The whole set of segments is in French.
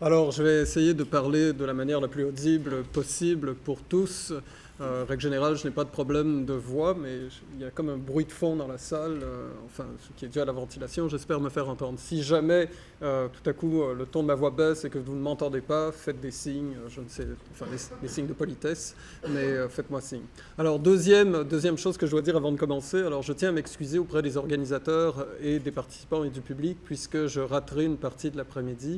Alors, je vais essayer de parler de la manière la plus audible possible pour tous. Règle générale, je n'ai pas de problème de voix, mais il y a comme un bruit de fond dans la salle, enfin, ce qui est dû à la ventilation. J'espère me faire entendre. Si jamais, tout à coup, le ton de ma voix baisse et que vous ne m'entendez pas, faites des signes, je ne sais, enfin, des signes de politesse, mais faites-moi signe. Alors, deuxième chose que je dois dire avant de commencer, alors je tiens à m'excuser auprès des organisateurs et des participants et du public, puisque je raterai une partie de l'après-midi.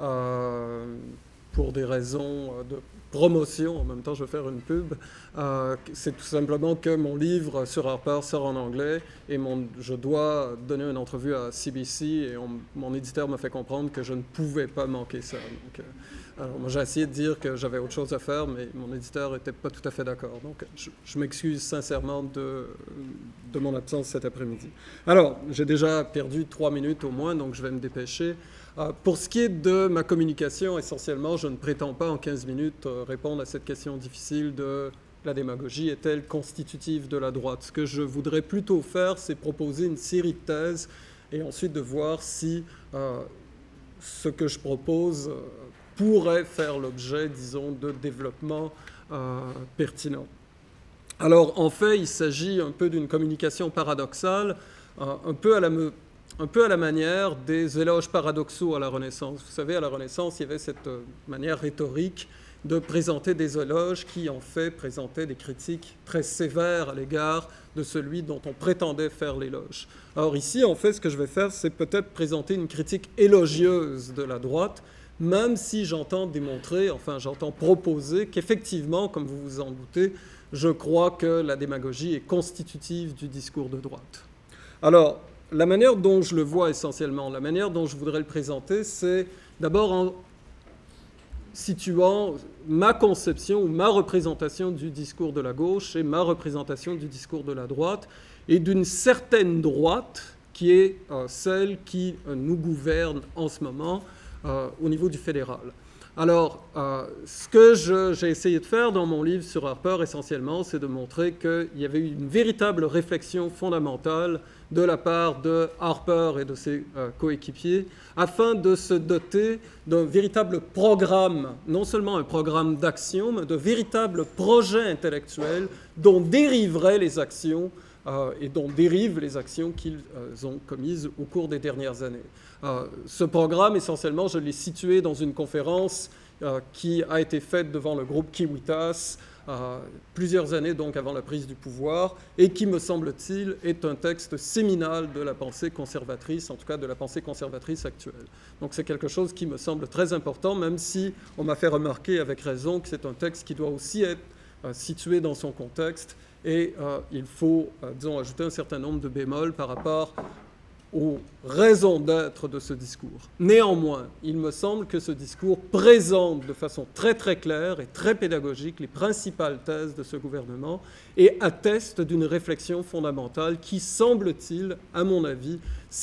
Pour des raisons de promotion, en même temps je vais faire une pub, c'est tout simplement que mon livre sur Harper sort en anglais et je dois donner une entrevue à CBC et mon éditeur m'a fait comprendre que je ne pouvais pas manquer ça. Donc, alors moi j'ai essayé de dire que j'avais autre chose à faire, mais mon éditeur n'était pas tout à fait d'accord. Donc je m'excuse sincèrement de mon absence cet après-midi. Alors, j'ai déjà perdu 3 minutes au moins, donc je vais me dépêcher. Pour ce qui est de ma communication, essentiellement, je ne prétends pas en 15 minutes répondre à cette question difficile de la démagogie est-elle constitutive de la droite. Ce que je voudrais plutôt faire, c'est proposer une série de thèses et ensuite de voir si ce que je propose pourrait faire l'objet, disons, de développement pertinent. Alors, en fait, il s'agit un peu d'une communication paradoxale, un peu à la manière des éloges paradoxaux à la Renaissance. Vous savez, à la Renaissance, il y avait cette manière rhétorique de présenter des éloges qui, en fait, présentaient des critiques très sévères à l'égard de celui dont on prétendait faire l'éloge. Alors ici, en fait, ce que je vais faire, c'est peut-être présenter une critique élogieuse de la droite, même si j'entends proposer qu'effectivement, comme vous vous en doutez, je crois que la démagogie est constitutive du discours de droite. Alors, la manière dont je le vois essentiellement, la manière dont je voudrais le présenter, c'est d'abord en situant ma conception ou ma représentation du discours de la gauche et ma représentation du discours de la droite, et d'une certaine droite qui est celle qui nous gouverne en ce moment au niveau du fédéral. Alors, ce que j'ai essayé de faire dans mon livre sur Harper, essentiellement, c'est de montrer qu'il y avait eu une véritable réflexion fondamentale de la part de Harper et de ses coéquipiers, afin de se doter d'un véritable programme, non seulement un programme d'action, mais de véritables projets intellectuels dont dériveraient les actions et dont dérivent les actions qu'ils ont commises au cours des dernières années. Ce programme, essentiellement, je l'ai situé dans une conférence qui a été faite devant le groupe Kiwitas plusieurs années donc avant la prise du pouvoir et qui, me semble-t-il, est un texte séminal de la pensée conservatrice, en tout cas de la pensée conservatrice actuelle. Donc c'est quelque chose qui me semble très important, même si on m'a fait remarquer avec raison que c'est un texte qui doit aussi être situé dans son contexte et il faut, disons, ajouter un certain nombre de bémols par rapport aux raisons d'être de ce discours. Néanmoins, il me semble que ce discours présente de façon très très claire et très pédagogique les principales thèses de ce gouvernement et atteste d'une réflexion fondamentale qui, semble-t-il, à mon avis,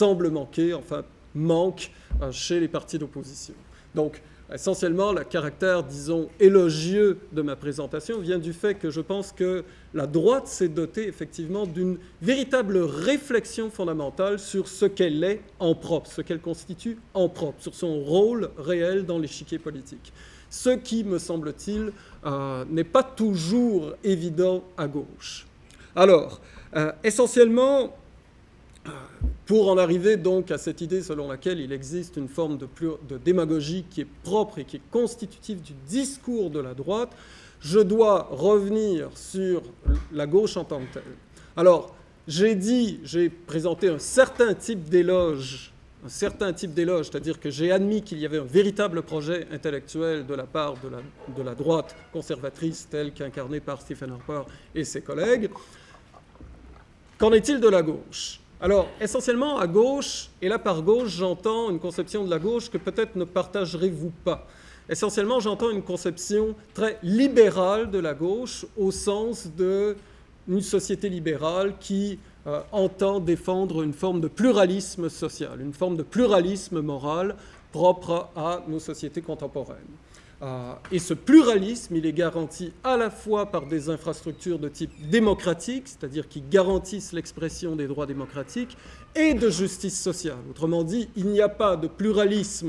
manque chez les partis d'opposition. Donc, essentiellement, le caractère, disons, élogieux de ma présentation vient du fait que je pense que la droite s'est dotée effectivement d'une véritable réflexion fondamentale sur ce qu'elle est en propre, ce qu'elle constitue en propre, sur son rôle réel dans l'échiquier politique. Ce qui, me semble-t-il, n'est pas toujours évident à gauche. Alors, essentiellement, pour en arriver donc à cette idée selon laquelle il existe une forme de démagogie qui est propre et qui est constitutive du discours de la droite, je dois revenir sur la gauche en tant que telle. Alors, j'ai présenté un certain type d'éloge, c'est-à-dire que j'ai admis qu'il y avait un véritable projet intellectuel de la part de la droite conservatrice telle qu'incarnée par Stephen Harper et ses collègues. Qu'en est-il de la gauche ? Alors, essentiellement, à gauche, et là par gauche, j'entends une conception de la gauche que peut-être ne partagerez-vous pas. Essentiellement, j'entends une conception très libérale de la gauche au sens d'une société libérale qui entend défendre une forme de pluralisme social, une forme de pluralisme moral propre à nos sociétés contemporaines. Et ce pluralisme, il est garanti à la fois par des infrastructures de type démocratique, c'est-à-dire qui garantissent l'expression des droits démocratiques, et de justice sociale. Autrement dit, il n'y a pas de pluralisme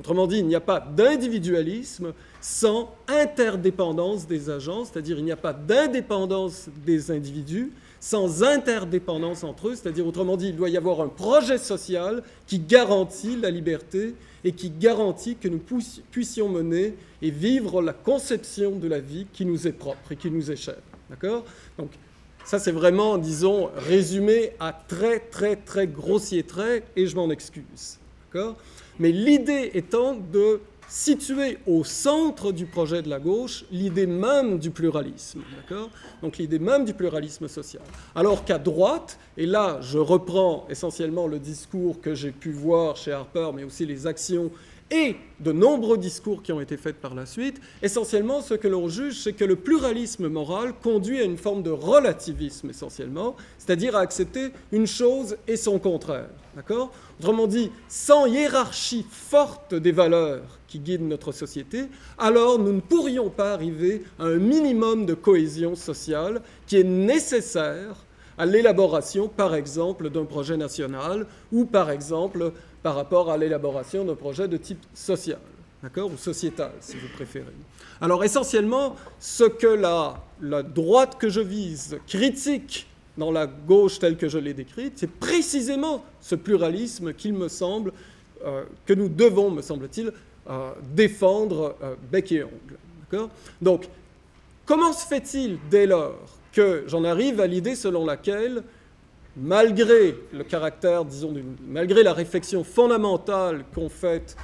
Autrement dit, il n'y a pas d'individualisme sans interdépendance des agents, c'est-à-dire il n'y a pas d'indépendance des individus sans interdépendance entre eux, c'est-à-dire autrement dit, il doit y avoir un projet social qui garantit la liberté et qui garantit que nous puissions mener et vivre la conception de la vie qui nous est propre et qui nous est chère. D'accord ? Donc, ça, c'est vraiment, disons, résumé à très, très, très grossiers traits, et je m'en excuse. D'accord ? Mais l'idée étant de situer au centre du projet de la gauche l'idée même du pluralisme. D'accord ? Donc, l'idée même du pluralisme social. Alors qu'à droite, et là, je reprends essentiellement le discours que j'ai pu voir chez Harper, mais aussi les actions et de nombreux discours qui ont été faits par la suite, essentiellement, ce que l'on juge, c'est que le pluralisme moral conduit à une forme de relativisme, essentiellement, c'est-à-dire à accepter une chose et son contraire. D'accord ? Autrement dit, sans hiérarchie forte des valeurs qui guident notre société, alors nous ne pourrions pas arriver à un minimum de cohésion sociale qui est nécessaire à l'élaboration, par exemple, d'un projet national ou, par exemple, par rapport à l'élaboration d'un projet de type social, d'accord, ou sociétal, si vous préférez. Alors, essentiellement, ce que la droite que je vise critique dans la gauche telle que je l'ai décrite, c'est précisément ce pluralisme qu'il me semble que nous devons, me semble-t-il, défendre bec et ongle. D'accord ? Donc, comment se fait-il dès lors que j'en arrive à l'idée selon laquelle, malgré le caractère, disons, malgré la réflexion fondamentale qu'ont fait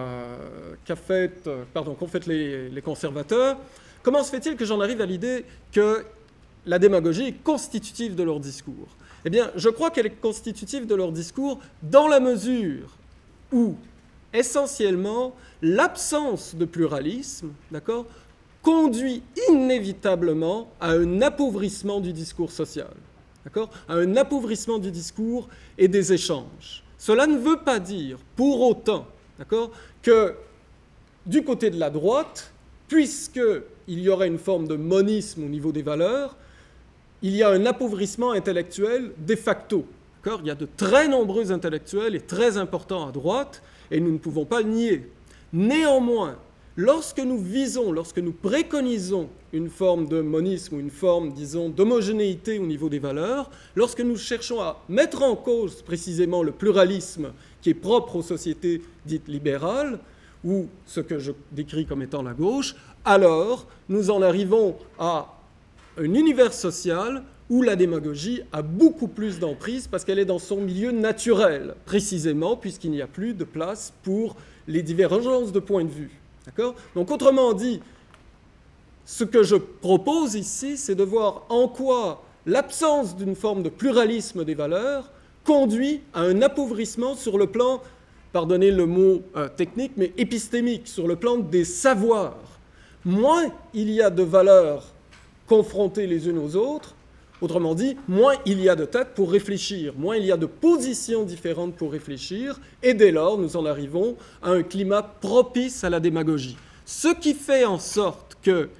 les conservateurs, comment se fait-il que j'en arrive à l'idée que la démagogie est constitutive de leur discours ? Eh bien, je crois qu'elle est constitutive de leur discours dans la mesure où, essentiellement, l'absence de pluralisme, d'accord, conduit inévitablement à un appauvrissement du discours social, d'accord, à un appauvrissement du discours et des échanges. Cela ne veut pas dire, pour autant, d'accord, que du côté de la droite, puisqu'il y aurait une forme de monisme au niveau des valeurs, il y a un appauvrissement intellectuel de facto. D'accord ? Il y a de très nombreux intellectuels et très importants à droite, et nous ne pouvons pas le nier. Néanmoins, lorsque nous préconisons une forme de monisme ou une forme, disons, d'homogénéité au niveau des valeurs, lorsque nous cherchons à mettre en cause précisément le pluralisme qui est propre aux sociétés dites libérales, ou ce que je décris comme étant la gauche, alors nous en arrivons à un univers social où la démagogie a beaucoup plus d'emprise parce qu'elle est dans son milieu naturel, précisément puisqu'il n'y a plus de place pour les divergences de points de vue. D'accord ? Donc, autrement dit, ce que je propose ici, c'est de voir en quoi l'absence d'une forme de pluralisme des valeurs conduit à un appauvrissement sur le plan, pardonnez le mot technique, mais épistémique, sur le plan des savoirs. Moins il y a de valeurs confrontées les unes aux autres, autrement dit, moins il y a de têtes pour réfléchir, moins il y a de positions différentes pour réfléchir, et dès lors, nous en arrivons à un climat propice à la démagogie. Ce qui fait en sorte que,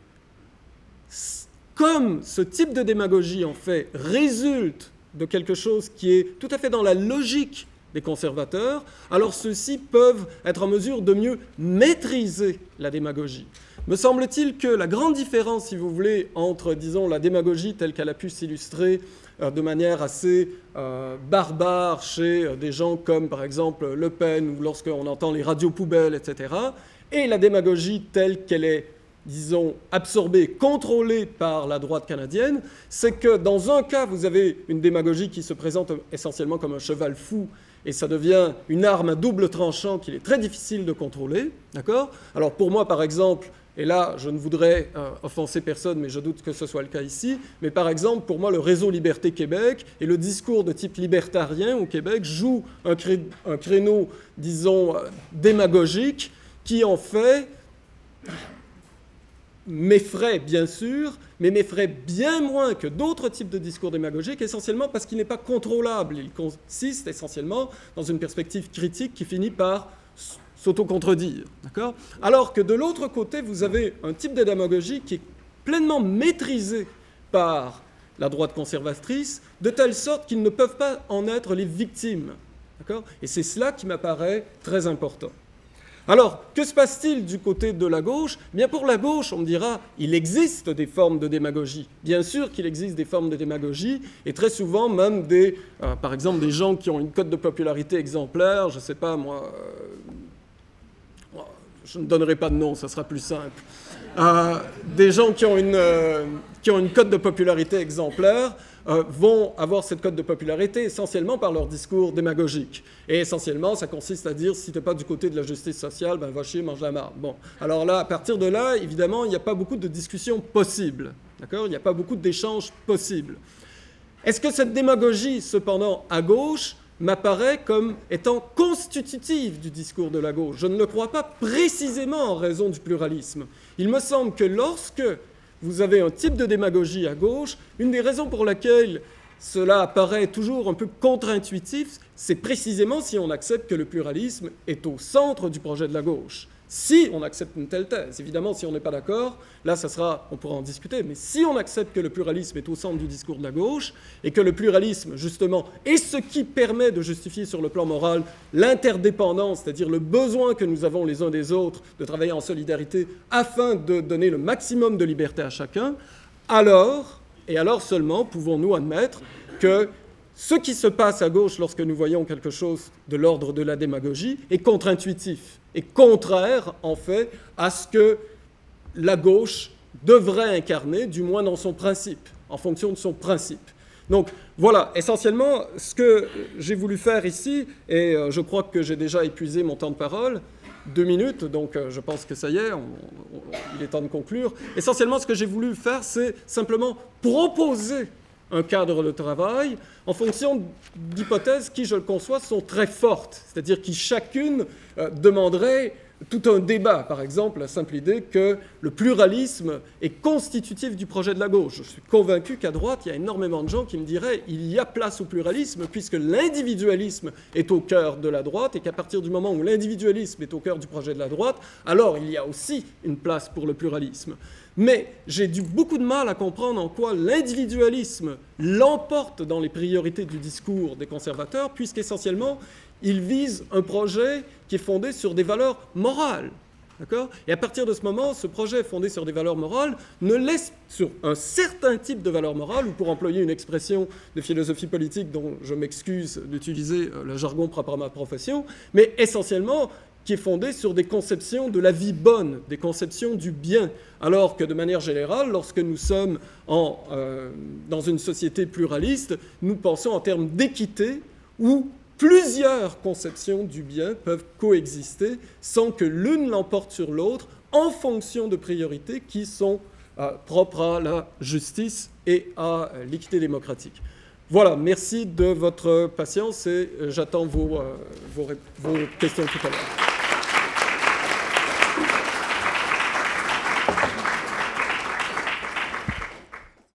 comme ce type de démagogie, en fait, résulte de quelque chose qui est tout à fait dans la logique des conservateurs, alors ceux-ci peuvent être en mesure de mieux maîtriser la démagogie. Me semble-t-il que la grande différence, si vous voulez, entre, disons, la démagogie telle qu'elle a pu s'illustrer de manière assez barbare chez des gens comme, par exemple, Le Pen, ou lorsqu'on entend les radios poubelles, etc., et la démagogie telle qu'elle est, disons, absorbée, contrôlée par la droite canadienne, c'est que dans un cas, vous avez une démagogie qui se présente essentiellement comme un cheval fou, et ça devient une arme à double tranchant qu'il est très difficile de contrôler, d'accord ? Alors pour moi, par exemple, et là, je ne voudrais offenser personne, mais je doute que ce soit le cas ici, mais par exemple, pour moi, le réseau Liberté Québec et le discours de type libertarien au Québec jouent un créneau, disons, démagogique, qui en fait m'effraie bien sûr, mais m'effraie bien moins que d'autres types de discours démagogiques, essentiellement parce qu'il n'est pas contrôlable. Il consiste essentiellement dans une perspective critique qui finit par s'auto-contredire. D'accord ? Alors que de l'autre côté, vous avez un type de démagogie qui est pleinement maîtrisé par la droite conservatrice, de telle sorte qu'ils ne peuvent pas en être les victimes. D'accord ? Et c'est cela qui m'apparaît très important. Alors, que se passe-t-il du côté de la gauche? Eh bien, pour la gauche, on me dira, il existe des formes de démagogie. Bien sûr qu'il existe des formes de démagogie, et très souvent même par exemple, des gens qui ont une cote de popularité exemplaire, je ne sais pas moi, je ne donnerai pas de nom, ça sera plus simple. Des gens qui ont une cote de popularité exemplaire vont avoir cette cote de popularité essentiellement par leur discours démagogique. Et essentiellement, ça consiste à dire, si tu n'es pas du côté de la justice sociale, ben va chier, mange la marde. Bon, alors là, à partir de là, évidemment, il n'y a pas beaucoup de discussions possibles. D'accord ? Il n'y a pas beaucoup d'échanges possibles. Est-ce que cette démagogie, cependant, à gauche, m'apparaît comme étant constitutive du discours de la gauche? Je ne le crois pas précisément en raison du pluralisme. Il me semble que lorsque vous avez un type de démagogie à gauche, une des raisons pour lesquelles cela apparaît toujours un peu contre-intuitif, c'est précisément si on accepte que le pluralisme est au centre du projet de la gauche. Si on accepte une telle thèse, évidemment, si on n'est pas d'accord, là, on pourra en discuter, mais si on accepte que le pluralisme est au centre du discours de la gauche, et que le pluralisme, justement, est ce qui permet de justifier sur le plan moral l'interdépendance, c'est-à-dire le besoin que nous avons les uns des autres de travailler en solidarité afin de donner le maximum de liberté à chacun, alors, et alors seulement, pouvons-nous admettre que ce qui se passe à gauche lorsque nous voyons quelque chose de l'ordre de la démagogie est contre-intuitif et contraire, en fait, à ce que la gauche devrait incarner, du moins dans son principe, en fonction de son principe. Donc voilà, essentiellement, ce que j'ai voulu faire ici, et je crois que j'ai déjà épuisé mon temps de parole, 2 minutes, donc je pense que ça y est, il est temps de conclure. Essentiellement, ce que j'ai voulu faire, c'est simplement proposer un cadre de travail en fonction d'hypothèses qui, je le conçois, sont très fortes, c'est-à-dire qui chacune demanderait tout un débat. Par exemple, la simple idée que le pluralisme est constitutif du projet de la gauche. Je suis convaincu qu'à droite, il y a énormément de gens qui me diraient il y a place au pluralisme puisque l'individualisme est au cœur de la droite et qu'à partir du moment où l'individualisme est au cœur du projet de la droite, alors il y a aussi une place pour le pluralisme. Mais j'ai beaucoup de mal à comprendre en quoi l'individualisme l'emporte dans les priorités du discours des conservateurs, puisqu'essentiellement, il vise un projet qui est fondé sur des valeurs morales. D'accord ? Et à partir de ce moment, ce projet fondé sur des valeurs morales ne laisse sur un certain type de valeurs morales, ou pour employer une expression de philosophie politique dont je m'excuse d'utiliser le jargon propre à ma profession, mais essentiellement qui est fondé sur des conceptions de la vie bonne, des conceptions du bien, alors que de manière générale, lorsque nous sommes dans une société pluraliste, nous pensons en termes d'équité où plusieurs conceptions du bien peuvent coexister sans que l'une l'emporte sur l'autre en fonction de priorités qui sont propres à la justice et à l'équité démocratique. Voilà, merci de votre patience et j'attends vos questions tout à l'heure.